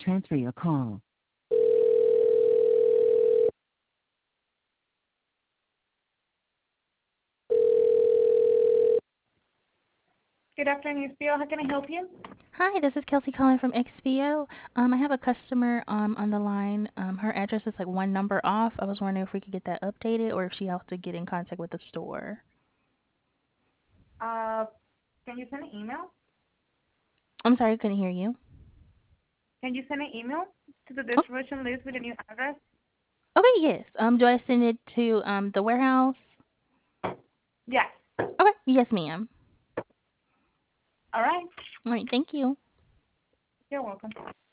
transfer your call. Good afternoon, Spiel. How can I help you? Hi, this is Kelsey calling from XPO. I have a customer on the line. Her address is like one number off. I was wondering if we could get that updated or if she has to get in contact with the store. Uh, can you send an email? I'm sorry, I couldn't hear you. Can you send an email to the Oh, distribution list with a new address? okay, yes. Do I send it to the warehouse? Yes. Okay, yes, ma'am. All right. All right, thank you. You're welcome.